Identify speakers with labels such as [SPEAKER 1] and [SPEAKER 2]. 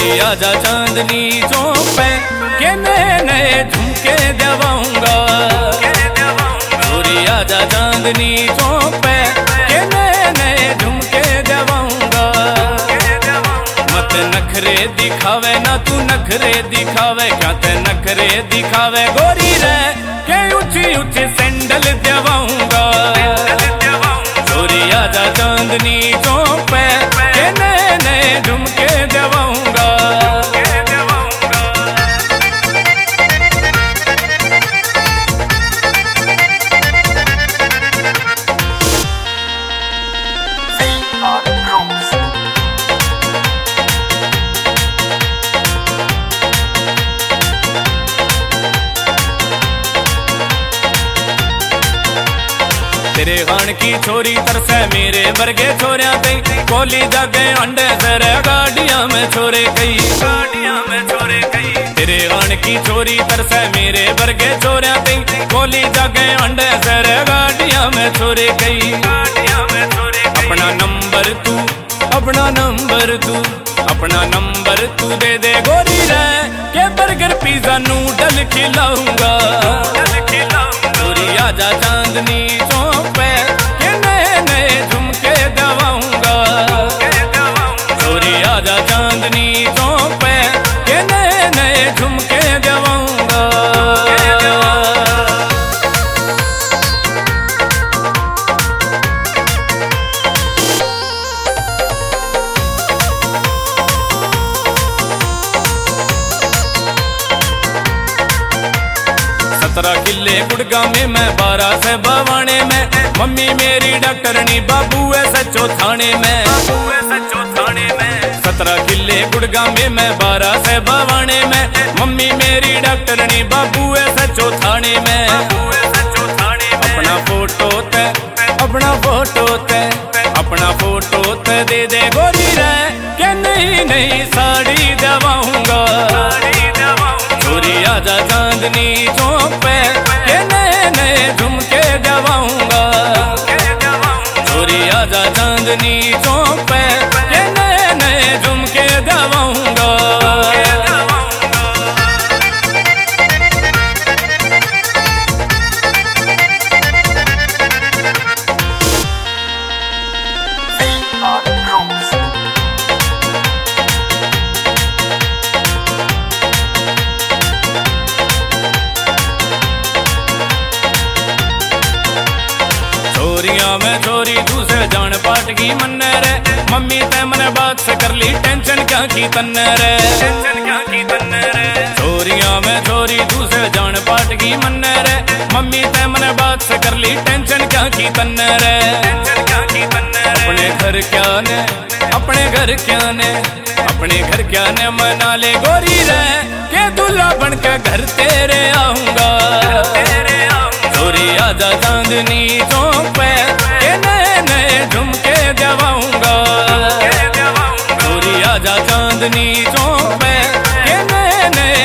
[SPEAKER 1] छोरी आजा चांदनी चौक पे के नए नए झुमके देवाऊंगा। छोरी आजा चांदनी चौक पे के नए नए झुमके देवाऊंगा। मत नखरे दिखावे ना तू नखरे दिखावे, क्या ते नखरे दिखावे गोरी रे के ऊंची ऊंची सैंडल देवाऊंगा। छोरी आजा चांदनी चौक पे के नए नए झुमके देवाऊंगा। तेरे खान की छोरी तरसे मेरे वर्गे छोरिया कई, कोली जागे अंडे तेरे गाड़ियां में छोरे कई, गाड़ियां में छोरे कई। तेरे खान की छोरी तरसे मेरे वर्गे छोरिया कई, कोली जागे अंडे तेरे गाड़ियां में छोरे कई, गाड़ियां में छोरे कई। अपना नंबर तू अपना नंबर तू अपना नंबर तू दे दे गोरी रे के बर्गर पिज्जा नूडल खिलाऊंगा। छोरी आजा चांदनी चौक पे के नए नए झुमके देवाऊंगा। छोरी आजा चांदनी चौक पे के नए नए झुमके देवाऊंगा। सत्रह किले गुड़गांव में मैं 12 से बवाने में, मम्मी मेरी डॉक्टरनी बाबू है सचो थाने में, बाबू है सचो थाने में। 17 किले गुड़गांव में मैं 12 से बवाने में, मम्मी मेरी डॉक्टरनी बाबू है सचो थाने में, बाबू है सचो थाने में। अपना फोटो ते अपना फोटो ते अपना फोटो ते दे दे गोरी रे के नई नई साड़ी देवाऊंगा। छोरी आजा चांदनी चौक पे के नए नए झुमके देवाऊंगा। छोरी आजा चांदनी चौक पे के नए नए झुमके देवाऊंगा। छोरिया में छोरी दूसरे जान पाट की मन रे, मम्मी ते मने बात से कर ली टेंशन क्या की तन रे, टेंशन क्या की तन रे। छोरिया में छोरी दूसरे जान पाट की मन रे, मम्मी ते मने बात से कर ली टेंशन क्या की तन रे, टेंशन क्या की तन रे। अपने घर क्या ने अपने घर क्या ने अपने घर क्या ने मना ले गोरी रे के दूल्हा बन के घर तेरे आऊंगा। छोरी आजा चांदनी चौक पे के नए नए झुमके देवाऊंगा। छोरी आजा चांदनी चौक पे के नए नए